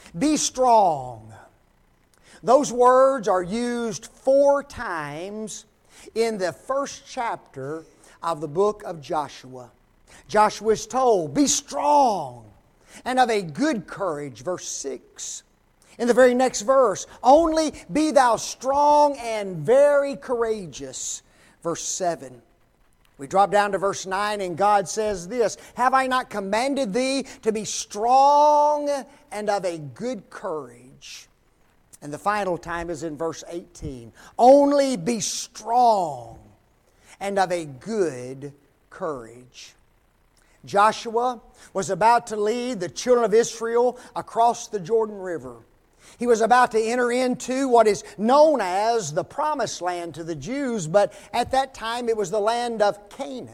Be strong. Those words are used 4 times in the first chapter of the book of Joshua. Joshua is told, be strong and of a good courage, verse 6. In the very next verse, only be thou strong and very courageous, verse 7. We drop down to verse 9 and God says this, have I not commanded thee to be strong and of a good courage? And the final time is in verse 18. Only be strong and of a good courage. Joshua was about to lead the children of Israel across the Jordan River. He was about to enter into what is known as the Promised Land to the Jews, but at that time it was the land of Canaan.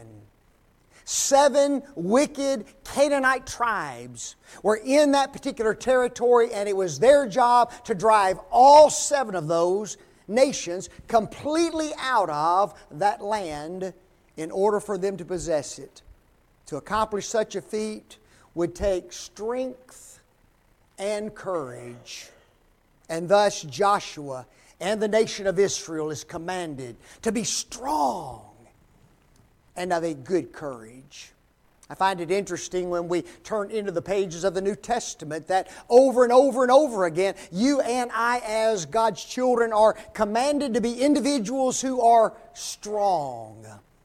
7 wicked Canaanite tribes were in that particular territory, and it was their job to drive all 7 of those nations completely out of that land in order for them to possess it. To accomplish such a feat would take strength and courage. And thus Joshua and the nation of Israel is commanded to be strong and of a good courage. I find it interesting when we turn into the pages of the New Testament that over and over and over again, you and I as God's children are commanded to be individuals who are strong.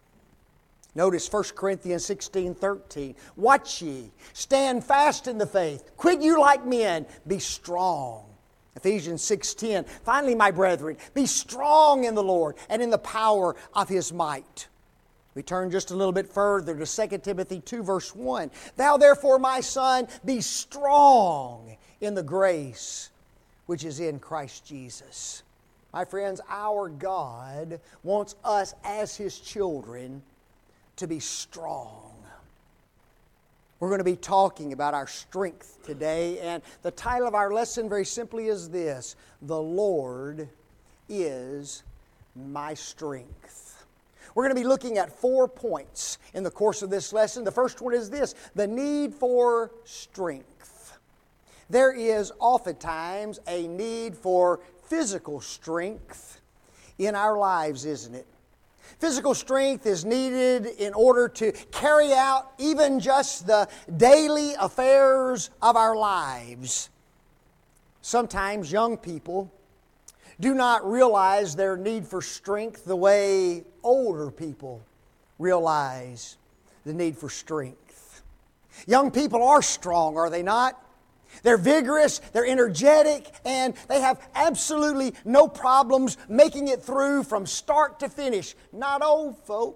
Notice 1 Corinthians 16:13. Watch ye, stand fast in the faith, quit you like men, be strong. Ephesians 6:10. Finally, my brethren, be strong in the Lord and in the power of His might. We turn just a little bit further to 2 Timothy 2 verse 1. Thou therefore, my son, be strong in the grace which is in Christ Jesus. My friends, our God wants us as His children to be strong. We're going to be talking about our strength today, and the title of our lesson very simply is this: The Lord is my strength. We're going to be looking at 4 points in the course of this lesson. The first one is this: the need for strength. There is oftentimes a need for physical strength in our lives, isn't it? Physical strength is needed in order to carry out even just the daily affairs of our lives. Sometimes young people do not realize their need for strength the way older people realize the need for strength. Young people are strong, are they not? They're vigorous, they're energetic, and they have absolutely no problems making it through from start to finish. Not old folk.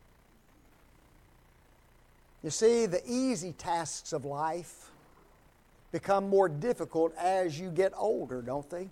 You see, the easy tasks of life become more difficult as you get older, don't they?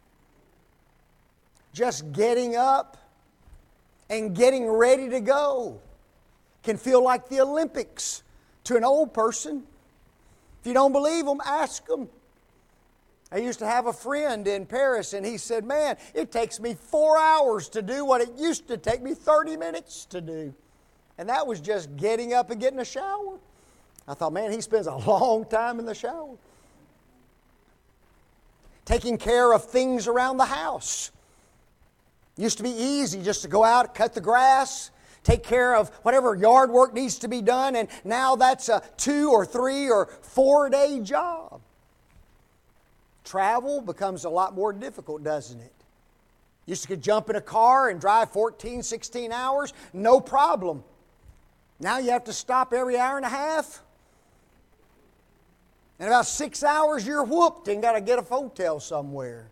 Just getting up and getting ready to go can feel like the Olympics to an old person. If you don't believe them, ask them. I used to have a friend in Paris, and he said, man, it takes me 4 hours to do what it used to take me 30 minutes to do. And that was just getting up and getting a shower. I thought, man, he spends a long time in the shower. Taking care of things around the house. Used to be easy just to go out, cut the grass, take care of whatever yard work needs to be done, and now that's a 2 or 3 or 4 day job. Travel becomes a lot more difficult, doesn't it? Used to could jump in a car and drive 14, 16 hours, no problem. Now you have to stop every hour and a half. In about 6 hours you're whooped and got to get a hotel somewhere.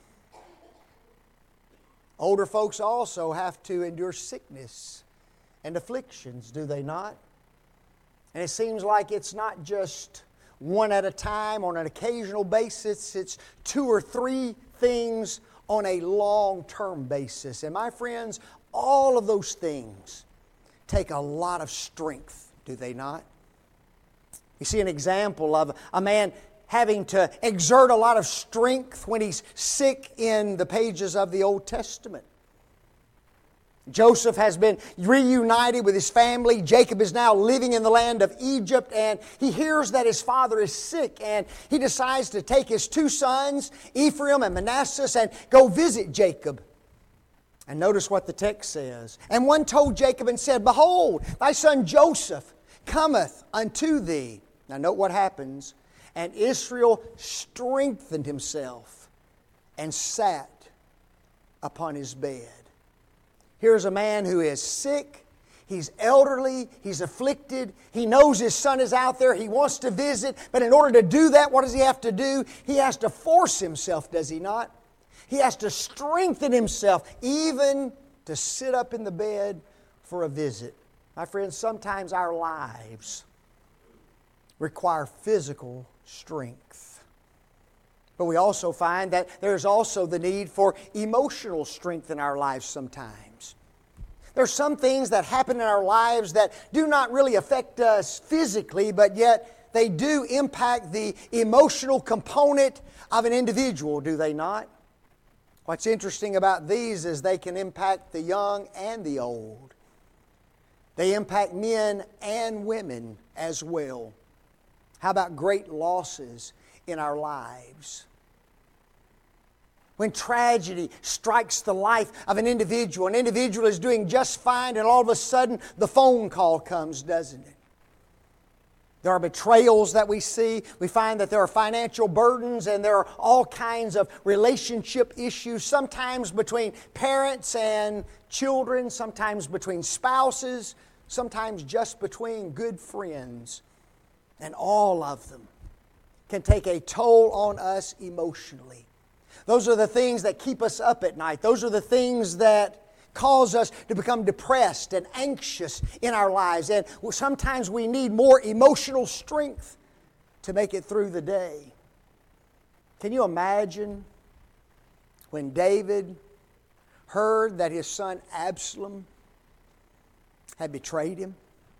Older folks also have to endure sickness and afflictions, do they not? And it seems like it's not just one at a time on an occasional basis. It's 2 or 3 things on a long-term basis. And my friends, all of those things take a lot of strength, do they not? You see an example of a man having to exert a lot of strength when he's sick in the pages of the Old Testament. Joseph has been reunited with his family. Jacob is now living in the land of Egypt, and he hears that his father is sick, and he decides to take his two sons, Ephraim and Manasseh, and go visit Jacob. And notice what the text says. And one told Jacob and said, Behold, thy son Joseph cometh unto thee. Now note what happens. And Israel strengthened himself and sat upon his bed. Here's a man who is sick, he's elderly, he's afflicted, he knows his son is out there, he wants to visit, but in order to do that, what does he have to do? He has to force himself, does he not? He has to strengthen himself, even to sit up in the bed for a visit. My friends, sometimes our lives require physical strength. But we also find that there's also the need for emotional strength in our lives sometimes. There's some things that happen in our lives that do not really affect us physically, but yet they do impact the emotional component of an individual, do they not? What's interesting about these is they can impact the young and the old. They impact men and women as well. How about great losses in our lives? When tragedy strikes the life of an individual is doing just fine, and all of a sudden the phone call comes, doesn't it? There are betrayals that we see. We find that there are financial burdens, and there are all kinds of relationship issues, sometimes between parents and children, sometimes between spouses, sometimes just between good friends. And all of them can take a toll on us emotionally. Those are the things that keep us up at night. Those are the things that cause us to become depressed and anxious in our lives. And sometimes we need more emotional strength to make it through the day. Can you imagine when David heard that his son Absalom had betrayed him?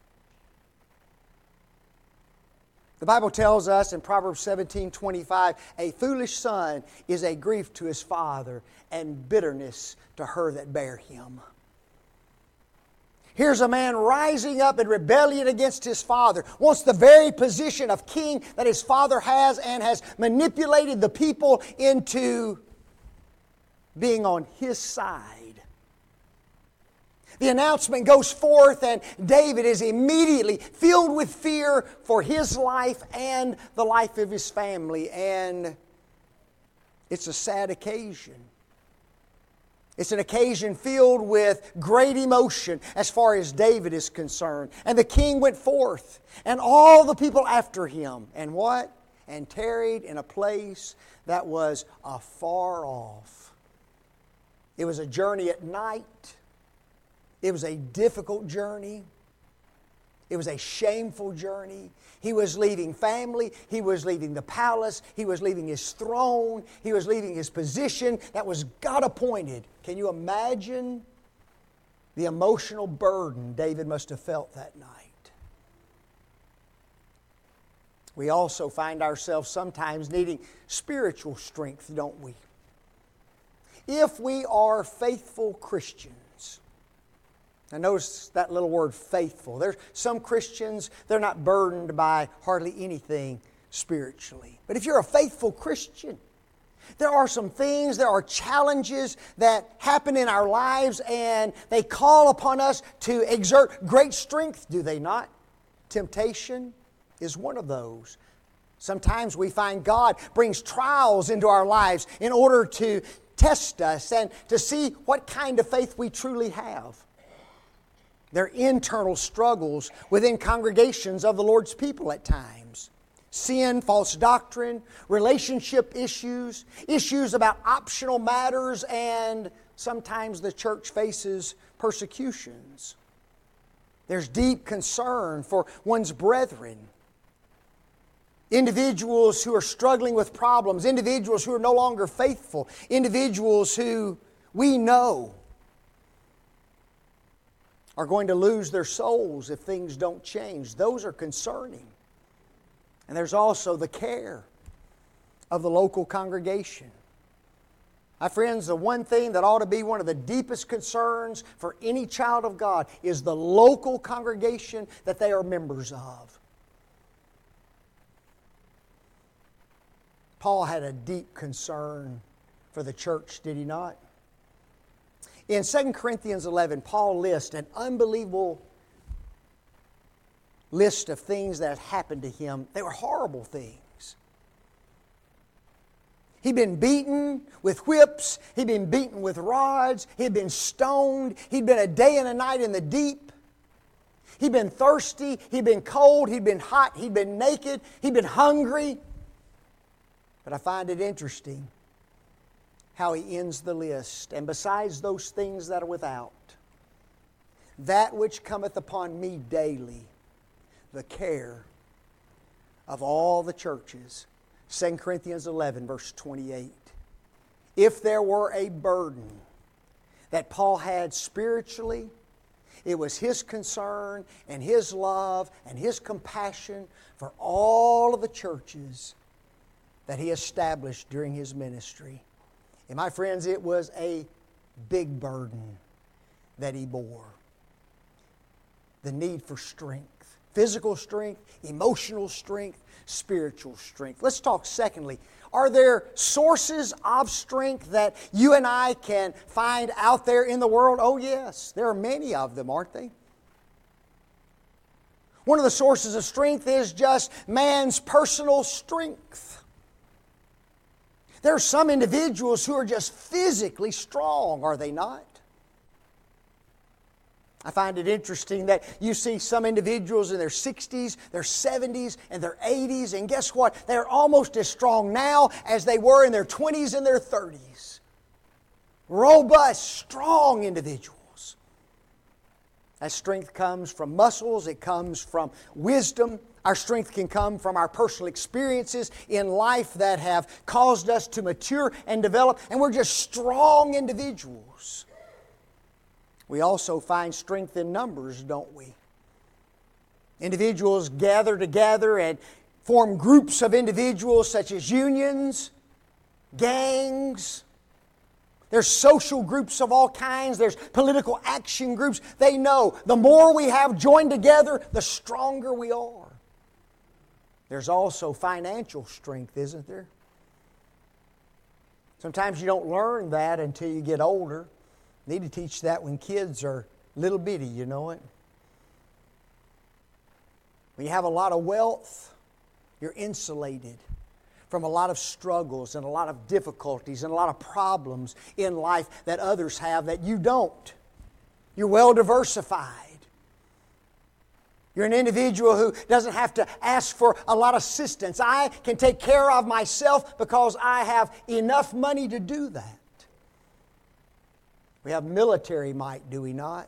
The Bible tells us in Proverbs 17:25, a foolish son is a grief to his father, and bitterness to her that bare him. Here's a man rising up in rebellion against his father, wants the very position of king that his father has, and has manipulated the people into being on his side. The announcement goes forth, and David is immediately filled with fear for his life and the life of his family. And it's a sad occasion. It's an occasion filled with great emotion as far as David is concerned. And the king went forth, and all the people after him. And what? And tarried in a place that was afar off. It was a journey at night. It was a difficult journey. It was a shameful journey. He was leaving family. He was leaving the palace. He was leaving his throne. He was leaving his position that was God appointed. Can you imagine the emotional burden David must have felt that night? We also find ourselves sometimes needing spiritual strength, don't we? If we are faithful Christians. Now notice that little word faithful. There's some Christians, they're not burdened by hardly anything spiritually. But if you're a faithful Christian, there are some things, there are challenges that happen in our lives, and they call upon us to exert great strength, do they not? Temptation is one of those. Sometimes we find God brings trials into our lives in order to test us and to see what kind of faith we truly have. There are internal struggles within congregations of the Lord's people at times. Sin, false doctrine, relationship issues, issues about optional matters, and sometimes the church faces persecutions. There's deep concern for one's brethren. Individuals who are struggling with problems, individuals who are no longer faithful, individuals who we know are going to lose their souls if things don't change. Those are concerning. And there's also the care of the local congregation. My friends, the one thing that ought to be one of the deepest concerns for any child of God is the local congregation that they are members of. Paul had a deep concern for the church, did he not? In 2 Corinthians 11, Paul lists an unbelievable list of things that happened to him. They were horrible things. He'd been beaten with whips. He'd been beaten with rods. He'd been stoned. He'd been a day and a night in the deep. He'd been thirsty. He'd been cold. He'd been hot. He'd been naked. He'd been hungry. But I find it interesting how he ends the list. And besides those things that are without, that which cometh upon me daily, the care of all the churches. 2 Corinthians 11, verse 28. If there were a burden that Paul had spiritually, it was his concern and his love and his compassion for all of the churches that he established during his ministry. And my friends, it was a big burden that he bore. The need for strength, physical strength, emotional strength, spiritual strength. Let's talk secondly. Are there sources of strength that you and I can find out there in the world? Oh yes, there are many of them, aren't they? One of the sources of strength is just man's personal strength. There are some individuals who are just physically strong, are they not? I find it interesting that you see some individuals in their 60s, their 70s, and their 80s, and guess what? They're almost as strong now as they were in their 20s and their 30s. Robust, strong individuals. That strength comes from muscles, it comes from wisdom. Our strength can come from our personal experiences in life that have caused us to mature and develop, and we're just strong individuals. We also find strength in numbers, don't we? Individuals gather together and form groups of individuals such as unions, gangs. There's social groups of all kinds. There's political action groups. They know the more we have joined together, the stronger we are. There's also financial strength, isn't there? Sometimes you don't learn that until you get older. Need to teach that when kids are little bitty, you know it. When you have a lot of wealth, you're insulated from a lot of struggles and a lot of difficulties and a lot of problems in life that others have that you don't. You're well diversified. You're an individual who doesn't have to ask for a lot of assistance. I can take care of myself because I have enough money to do that. We have military might, do we not?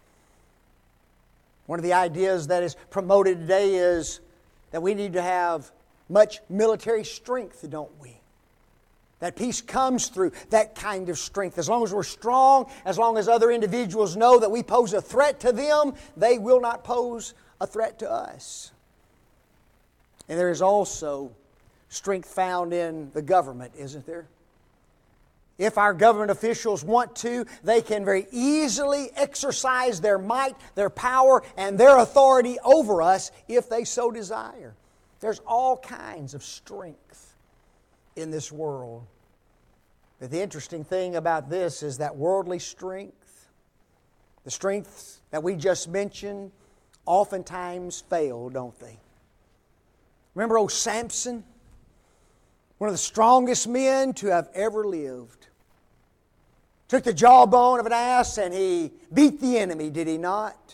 One of the ideas that is promoted today is that we need to have much military strength, don't we? That peace comes through that kind of strength. As long as we're strong, as long as other individuals know that we pose a threat to them, they will not pose a threat to us. And there is also strength found in the government, isn't there? If our government officials want to, they can very easily exercise their might, their power, and their authority over us if they so desire. There's all kinds of strength in this world. But the interesting thing about this is that worldly strength, the strengths that we just mentioned, oftentimes fail, don't they? Remember old Samson? One of the strongest men to have ever lived. Took the jawbone of an ass and he beat the enemy, did he not?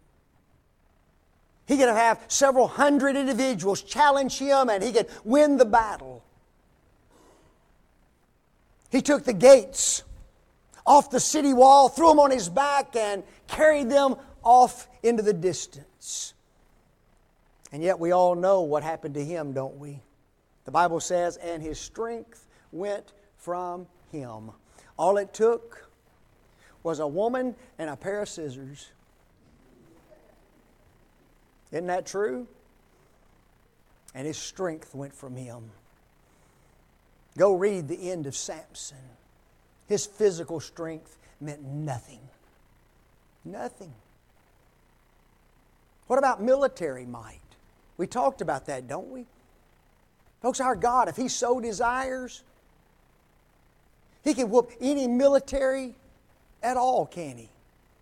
He could have several hundred individuals challenge him and he could win the battle. He took the gates off the city wall, threw them on his back and carried them off into the distance. And yet we all know what happened to him, don't we? The Bible says, and his strength went from him. All it took was a woman and a pair of scissors. Isn't that true? And his strength went from him. Go read the end of Samson. his physical strength meant nothing. Nothing. What about military might? We talked about that, don't we? Folks, our God, if He so desires, He can whoop any military at all, can He?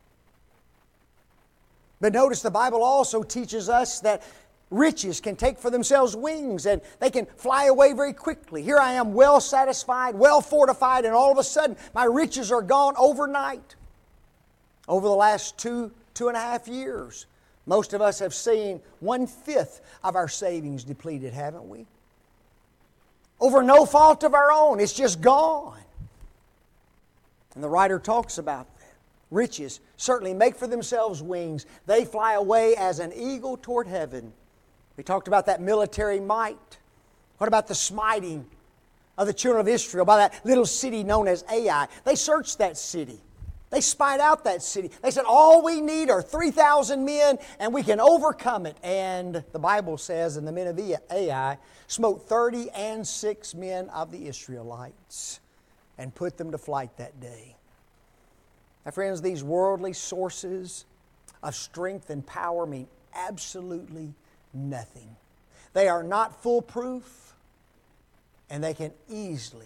But notice the Bible also teaches us that riches can take for themselves wings and they can fly away very quickly. Here I am well satisfied, well fortified, and all of a sudden my riches are gone overnight. Over the last 2.5 years, most of us have seen 1/5 of our savings depleted, haven't we? Over no fault of our own, it's just gone. And the writer talks about that. Riches certainly make for themselves wings. They fly away as an eagle toward heaven. We talked about that military might. What about the smiting of the children of Israel by that little city known as Ai? They searched that city. They spied out that city. They said, all we need are 3,000 men and we can overcome it. And the Bible says, and the men of Ai smote 36 men of the Israelites and put them to flight that day. Now, friends, these worldly sources of strength and power mean absolutely nothing. They are not foolproof, and they can easily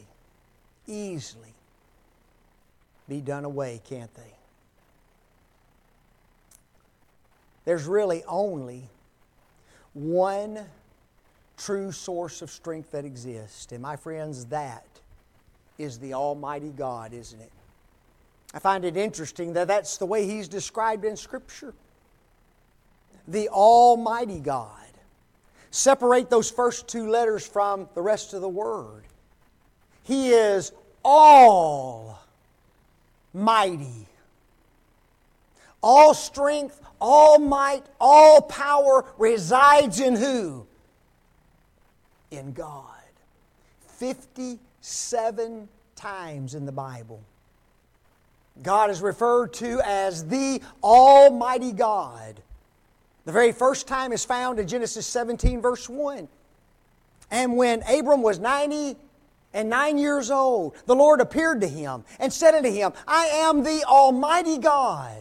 be done away, can't they? There's really only one true source of strength that exists. And my friends, that is the Almighty God, isn't it? I find it interesting that that's the way He's described in Scripture. The Almighty God. Separate those first two letters from the rest of the word. He is Almighty. All strength, all might, all power resides in who? In God. 57 times in the Bible, God is referred to as the Almighty God. The very first time is found in Genesis 17, verse 1. And when Abram was 99 years old, the Lord appeared to him and said unto him, I am the Almighty God.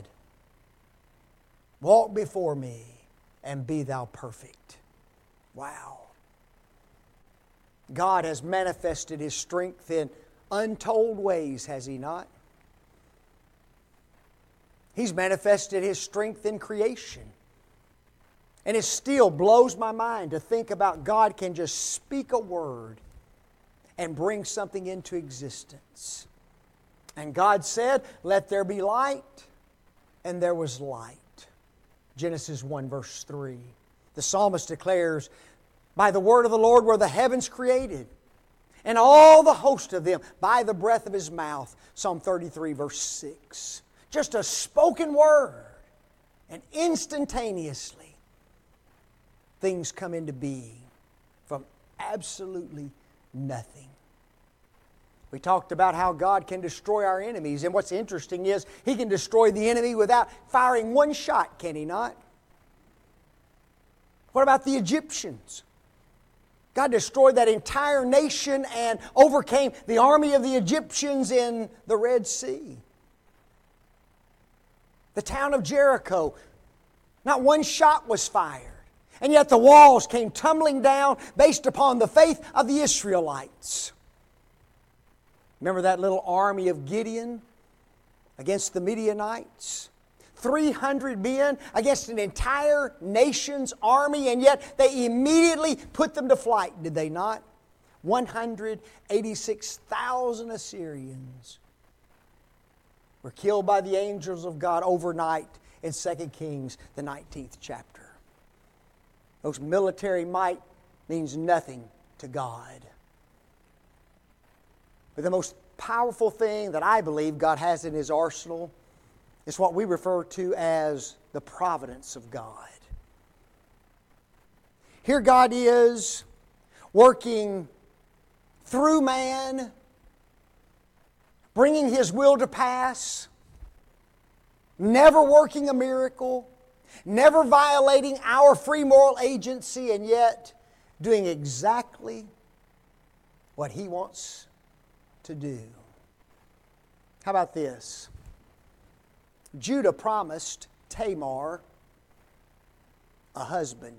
Walk before me and be thou perfect. Wow. God has manifested His strength in untold ways, has He not? He's manifested His strength in creation. And it still blows my mind to think about God can just speak a word and bring something into existence. And God said, let there be light, and there was light. Genesis 1 verse 3. The psalmist declares, by the word of the Lord were the heavens created, and all the host of them by the breath of His mouth. Psalm 33 verse 6. Just a spoken word, and instantaneously things come into being from absolutely nothing. We talked about how God can destroy our enemies, and what's interesting is He can destroy the enemy without firing one shot, can He not? What about the Egyptians? God destroyed that entire nation and overcame the army of the Egyptians in the Red Sea. The town of Jericho, not one shot was fired. And yet the walls came tumbling down based upon the faith of the Israelites. Remember that little army of Gideon against the Midianites? 300 men against an entire nation's army, and yet they immediately put them to flight, did they not? 186,000 Assyrians were killed by the angels of God overnight in 2 Kings, the 19th chapter. Those military might means nothing to God. But the most powerful thing that I believe God has in His arsenal is what we refer to as the providence of God. Here God is working through man, bringing His will to pass, never working a miracle, never violating our free moral agency, and yet doing exactly what He wants to do. How about this? Judah promised Tamar a husband.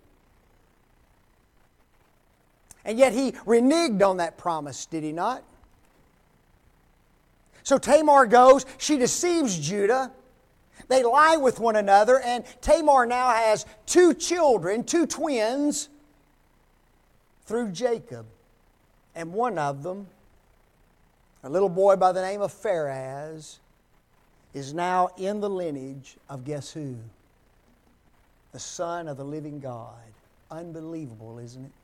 And yet he reneged on that promise, did he not? So Tamar goes, she deceives Judah. They lie with one another, and Tamar now has 2 children, 2 twins, through Jacob. And one of them, a little boy by the name of Pharez, is now in the lineage of guess who? The Son of the living God. Unbelievable, isn't it?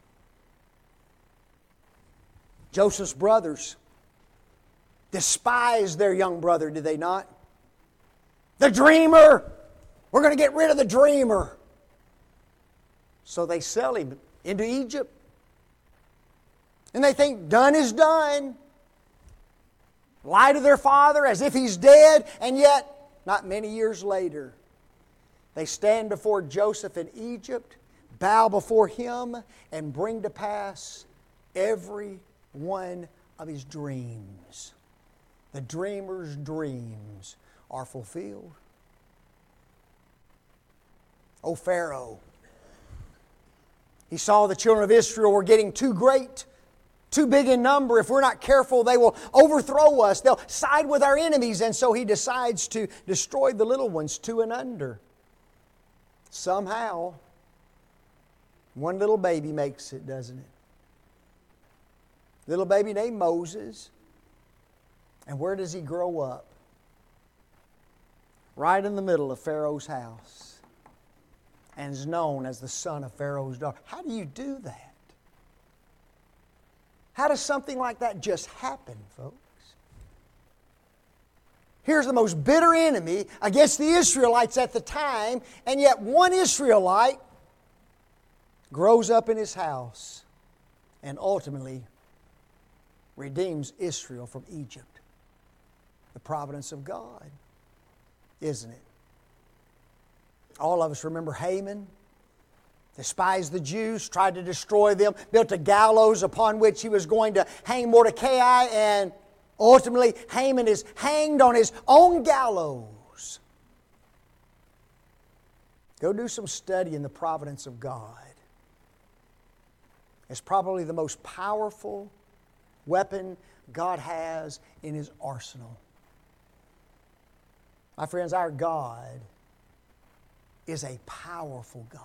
Joseph's brothers despised their young brother, did they not? The dreamer! We're going to get rid of the dreamer. So they sell him into Egypt. And they think done is done. Lie to their father as if he's dead, and yet, not many years later, they stand before Joseph in Egypt, bow before him, and bring to pass every one of his dreams. The dreamer's dreams are fulfilled. Oh, Pharaoh. He saw the children of Israel were getting too great, too big in number. If we're not careful, they will overthrow us. They'll side with our enemies. And so he decides to destroy the little ones 2 and under. Somehow, one little baby makes it, doesn't it? Little baby named Moses. And where does he grow up? Right in the middle of Pharaoh's house. And is known as the son of Pharaoh's daughter. How do you do that? How does something like that just happen, folks? Here's the most bitter enemy against the Israelites at the time, and yet one Israelite grows up in his house and ultimately redeems Israel from Egypt. The providence of God, isn't it? All of us remember Haman. Despised the Jews, tried to destroy them, built a gallows upon which he was going to hang Mordecai, and ultimately Haman is hanged on his own gallows. Go do some study in the providence of God. It's probably the most powerful weapon God has in His arsenal. My friends, our God is a powerful God.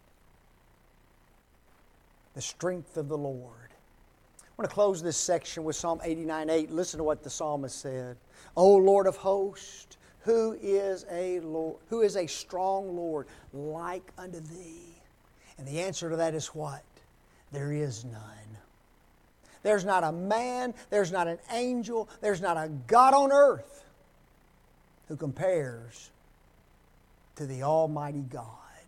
The strength of the Lord. I want to close this section with Psalm 89:8. Listen to what the psalmist said. O Lord of hosts, who is a strong Lord like unto Thee? And the answer to that is what? There is none. There's not a man, there's not an angel, there's not a God on earth who compares to the Almighty God.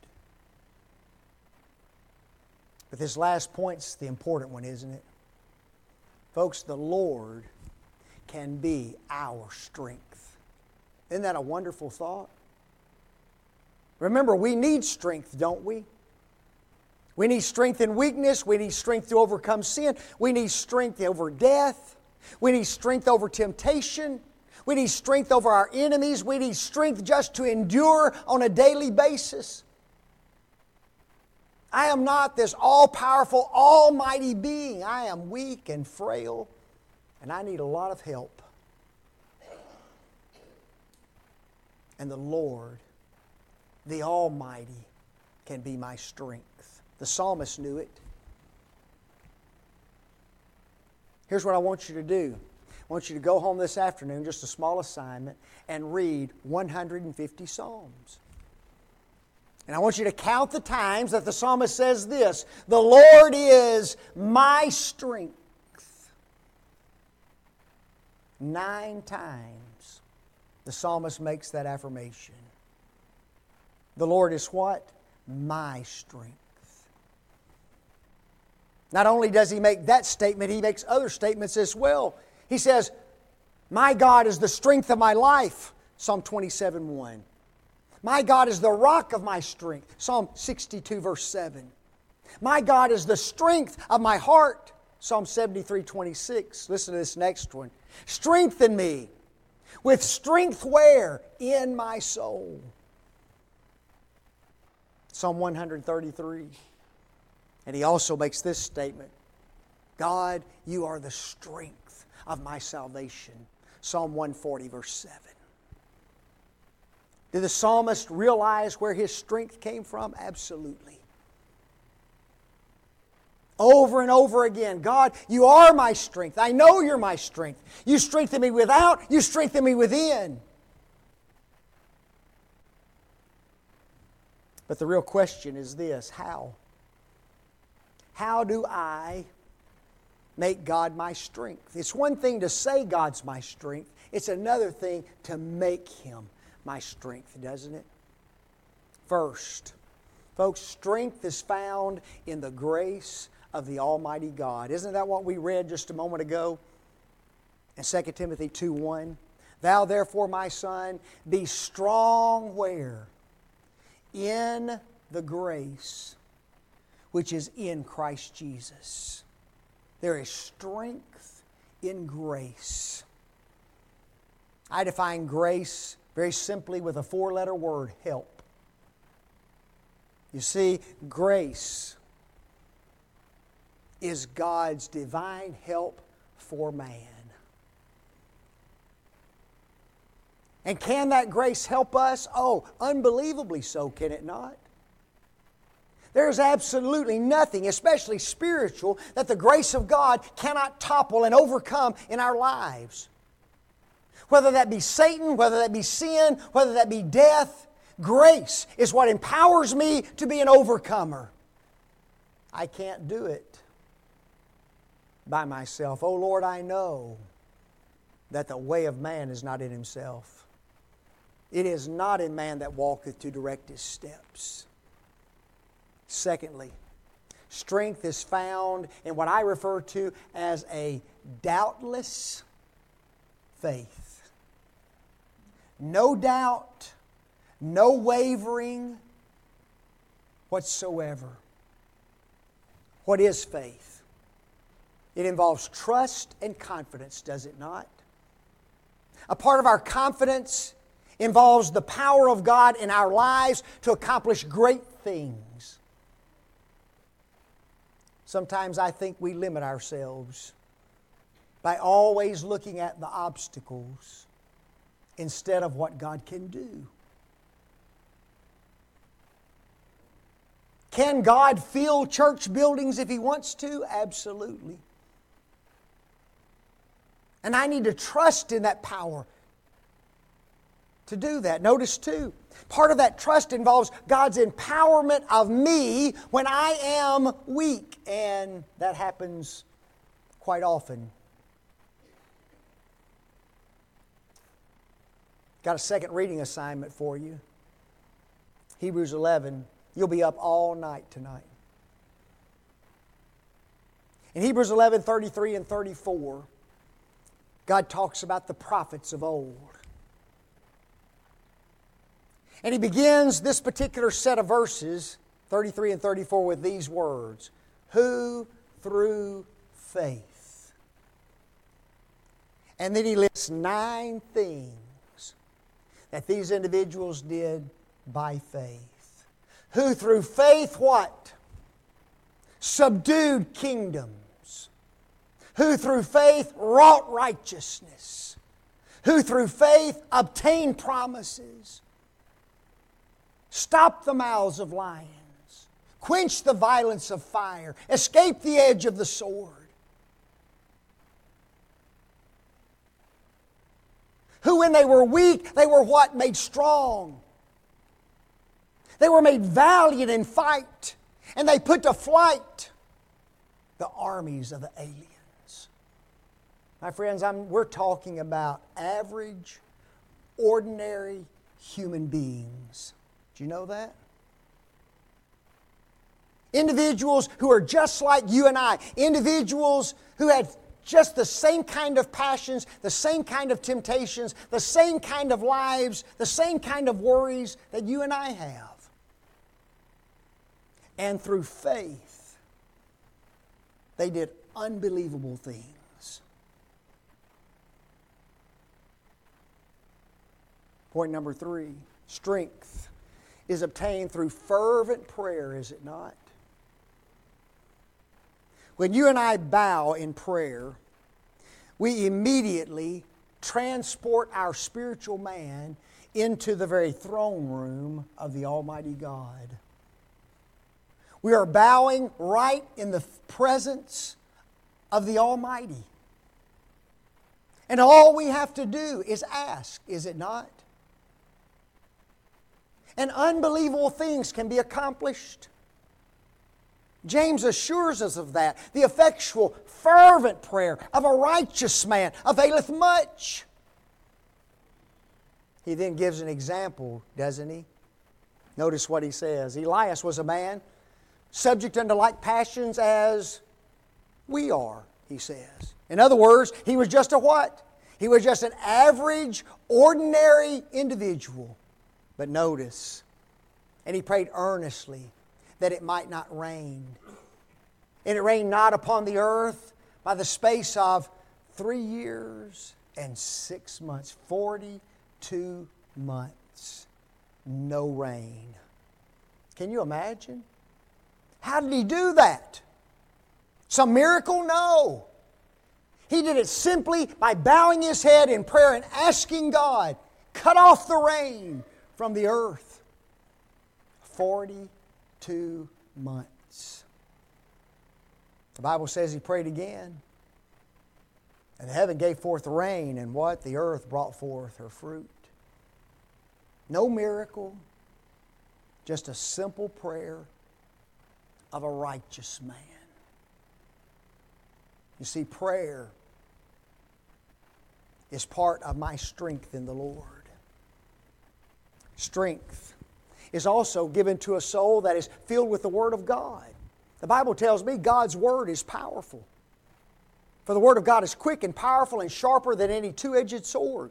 But this last point's the important one, isn't it? Folks, the Lord can be our strength. Isn't that a wonderful thought? Remember, we need strength, don't we? We need strength in weakness. We need strength to overcome sin. We need strength over death. We need strength over temptation. We need strength over our enemies. We need strength just to endure on a daily basis. I am not this all-powerful, almighty being. I am weak and frail, and I need a lot of help. And the Lord, the Almighty, can be my strength. The psalmist knew it. Here's what I want you to do. I want you to go home this afternoon, just a small assignment, and read 150 Psalms. And I want you to count the times that the psalmist says this: the Lord is my strength. 9 times the psalmist makes that affirmation. The Lord is what? My strength. Not only does he make that statement, he makes other statements as well. He says, my God is the strength of my life, Psalm 27:1. My God is the rock of my strength, Psalm 62, verse 7. My God is the strength of my heart, Psalm 73:26. Listen to this next one. Strengthen me with strength where? In my soul. Psalm 133. And he also makes this statement. God, you are the strength of my salvation. Psalm 140, verse 7. Did the psalmist realize where his strength came from? Absolutely. Over and over again, God, you are my strength. I know you're my strength. You strengthen me without, you strengthen me within. But the real question is this, how? How do I make God my strength? It's one thing to say God's my strength. It's another thing to make Him my strength, doesn't it? First, folks, strength is found in the grace of the Almighty God. Isn't that what we read just a moment ago in 2 Timothy 2:1? Thou therefore, my son, be strong where? In the grace which is in Christ Jesus. There is strength in grace. I define grace very simply with a 4-letter word, help. You see, grace is God's divine help for man. And can that grace help us? Oh, unbelievably so, can it not? There's absolutely nothing, especially spiritual, that the grace of God cannot topple and overcome in our lives. Whether that be Satan, whether that be sin, whether that be death, grace is what empowers me to be an overcomer. I can't do it by myself. Oh Lord, I know that the way of man is not in himself. It is not in man that walketh to direct his steps. Secondly, strength is found in what I refer to as a doubtless faith. No doubt, no wavering whatsoever. What is faith? It involves trust and confidence, does it not? A part of our confidence involves the power of God in our lives to accomplish great things. Sometimes I think we limit ourselves by always looking at the obstacles instead of what God can do. Can God fill church buildings if He wants to? Absolutely. And I need to trust in that power to do that. Notice too, part of that trust involves God's empowerment of me when I am weak. And that happens quite often. Got a second reading assignment for you. Hebrews 11. You'll be up all night tonight. In Hebrews 11, 33 and 34, God talks about the prophets of old. And He begins this particular set of verses, 33 and 34, with these words. Who through faith. And then He lists 9 things that these individuals did by faith. Who through faith what? Subdued kingdoms. Who through faith wrought righteousness. Who through faith obtained promises. Stopped the mouths of lions. Quenched the violence of fire. Escaped the edge of the sword. Who when they were weak, they were what? Made strong. They were made valiant in fight. And they put to flight the armies of the aliens. My friends, we're talking about average, ordinary human beings. Do you know that? Individuals who are just like you and I. Individuals who had just the same kind of passions, the same kind of temptations, the same kind of lives, the same kind of worries that you and I have. And through faith, they did unbelievable things. Point number 3, strength is obtained through fervent prayer, is it not? When you and I bow in prayer, we immediately transport our spiritual man into the very throne room of the Almighty God. We are bowing right in the presence of the Almighty. And all we have to do is ask, is it not? And unbelievable things can be accomplished. James assures us of that. The effectual, fervent prayer of a righteous man availeth much. He then gives an example, doesn't he? Notice what he says. Elias was a man subject unto like passions as we are, he says. In other words, he was just a what? He was just an average, ordinary individual. But notice, and he prayed earnestly that it might not rain. And it rained not upon the earth by the space of 3 years and 6 months. 42 months. No rain. Can you imagine? How did he do that? Some miracle? No. He did it simply by bowing his head in prayer and asking God, cut off the rain from the earth. 42 months. The Bible says he prayed again. And heaven gave forth rain, and what? The earth brought forth her fruit. No miracle, just a simple prayer of a righteous man. You see, prayer is part of my strength in the Lord. Strength is also given to a soul that is filled with the Word of God. The Bible tells me God's Word is powerful. For the Word of God is quick and powerful and sharper than any two-edged sword,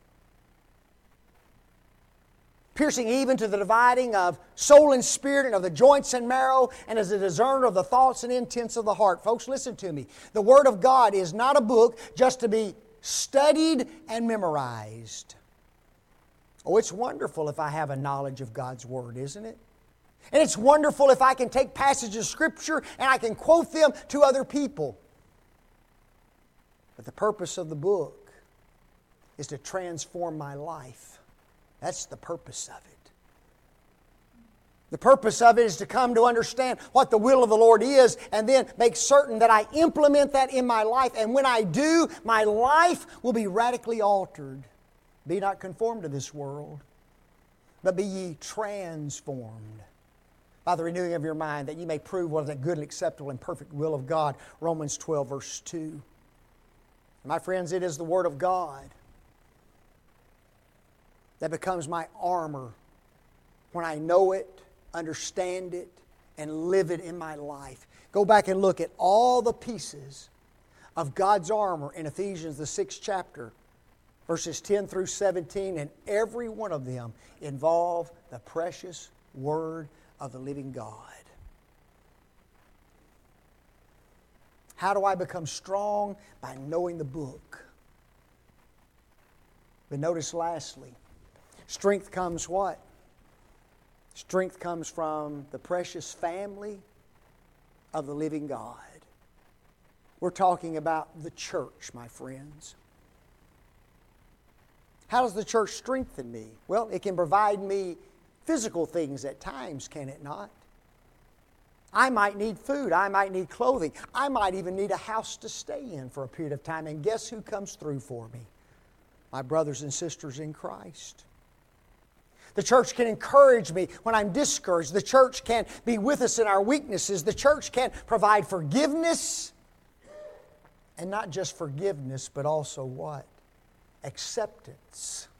piercing even to the dividing of soul and spirit and of the joints and marrow, and as a discerner of the thoughts and intents of the heart. Folks, listen to me. The Word of God is not a book just to be studied and memorized. Oh, it's wonderful if I have a knowledge of God's Word, isn't it? And it's wonderful if I can take passages of Scripture and I can quote them to other people. But the purpose of the book is to transform my life. That's the purpose of it. The purpose of it is to come to understand what the will of the Lord is and then make certain that I implement that in my life. And when I do, my life will be radically altered. Be not conformed to this world, but be ye transformed by the renewing of your mind, that ye may prove what is that good and acceptable and perfect will of God. Romans 12, verse 2. My friends, it is the Word of God that becomes my armor when I know it, understand it, and live it in my life. Go back and look at all the pieces of God's armor in Ephesians, the 6th chapter, verses 10 through 17, and every one of them involve the precious Word of the living God. How do I become strong? By knowing the book. But notice lastly, strength comes what? Strength comes from the precious family of the living God. We're talking about the church, my friends. How does the church strengthen me? Well, it can provide me physical things at times, can it not? I might need food. I might need clothing. I might even need a house to stay in for a period of time. And guess who comes through for me? My brothers and sisters in Christ. The church can encourage me when I'm discouraged. The church can be with us in our weaknesses. The church can provide forgiveness. And not just forgiveness, but also what? Acceptance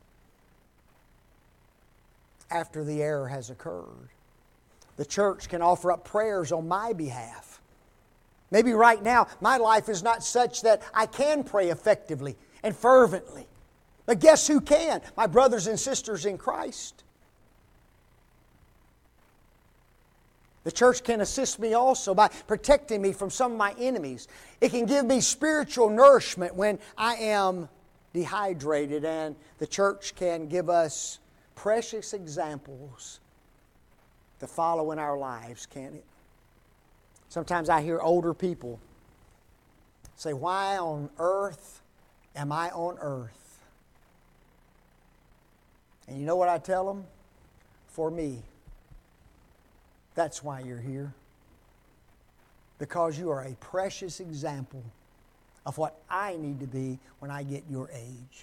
after the error has occurred. The church can offer up prayers on my behalf. Maybe right now my life is not such that I can pray effectively and fervently. But guess who can? My brothers and sisters in Christ. The church can assist me also by protecting me from some of my enemies. It can give me spiritual nourishment when I am dehydrated, and the church can give us precious examples to follow in our lives, can't it? Sometimes I hear older people say, "Why on earth am I on earth?" And you know what I tell them? For me, that's why you're here. Because you are a precious example of what I need to be when I get your age.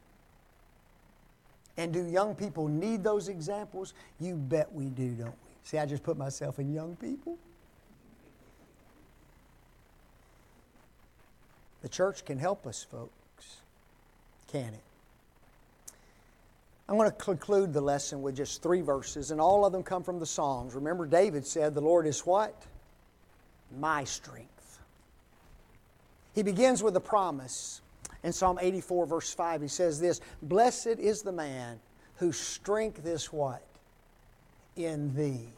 And do young people need those examples? You bet we do, don't we? See, I just put myself in young people. The church can help us, folks. Can it? I'm going to conclude the lesson with just 3 verses, and all of them come from the Psalms. Remember, David said, "The Lord is" what? "My strength." He begins with a promise. In Psalm 84, verse 5, he says this, "Blessed is the man whose strength is" what? "In thee."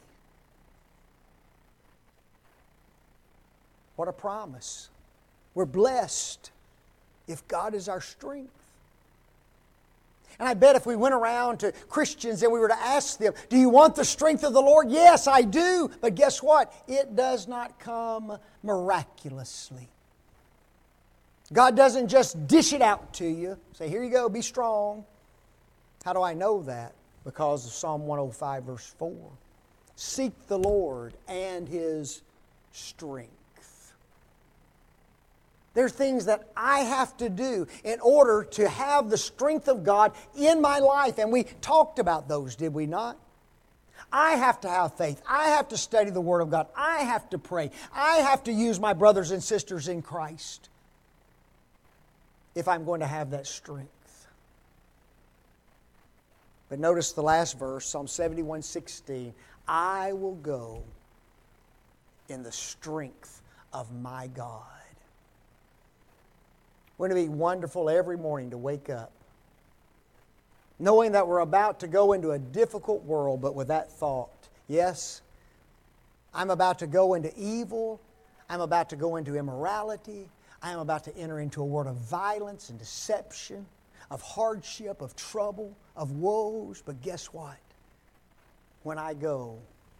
What a promise. We're blessed if God is our strength. And I bet if we went around to Christians and we were to ask them, "Do you want the strength of the Lord?" "Yes, I do." But guess what? It does not come miraculously. God doesn't just dish it out to you. Say, "Here you go, be strong." How do I know that? Because of Psalm 105, verse 4. Seek the Lord and His strength. There are things that I have to do in order to have the strength of God in my life. And we talked about those, did we not? I have to have faith. I have to study the Word of God. I have to pray. I have to use my brothers and sisters in Christ if I'm going to have that strength. But notice the last verse, Psalm 71:16. "I will go in the strength of my God." Wouldn't it be wonderful every morning to wake up knowing that we're about to go into a difficult world, but with that thought, yes, I'm about to go into evil, I'm about to go into immorality, I am about to enter into a world of violence and deception, of hardship, of trouble, of woes, but guess what? When I go,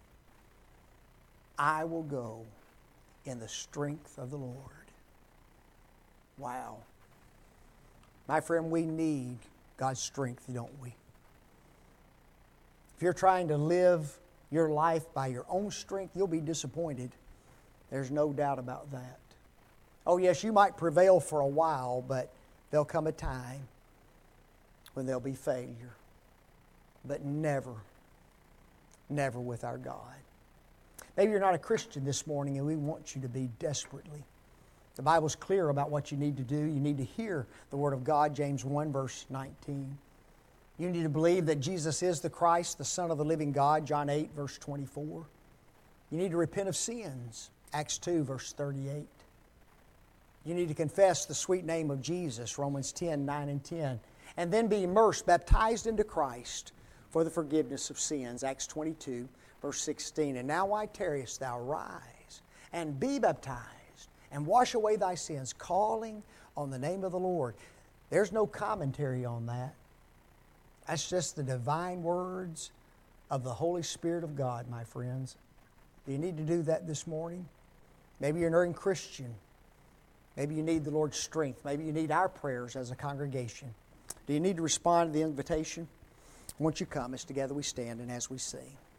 I will go in the strength of the Lord. Wow. My friend, we need God's strength, don't we? If you're trying to live your life by your own strength, you'll be disappointed. There's no doubt about that. Oh, yes, you might prevail for a while, but there'll come a time when there'll be failure. But never, never with our God. Maybe you're not a Christian this morning, and we want you to be desperately. The Bible's clear about what you need to do. You need to hear the Word of God, James 1, verse 19. You need to believe that Jesus is the Christ, the Son of the living God, John 8, verse 24. You need to repent of sins, Acts 2, verse 38. You need to confess the sweet name of Jesus, Romans 10, 9 and 10. And then be immersed, baptized into Christ for the forgiveness of sins, Acts 22, verse 16. "And now why tarriest thou? Rise and be baptized, and wash away thy sins, calling on the name of the Lord." There's no commentary on that. That's just the divine words of the Holy Spirit of God, my friends. Do you need to do that this morning? Maybe you're an Christian. Maybe you need the Lord's strength. Maybe you need our prayers as a congregation. Do you need to respond to the invitation? Won't you come as together we stand and as we sing?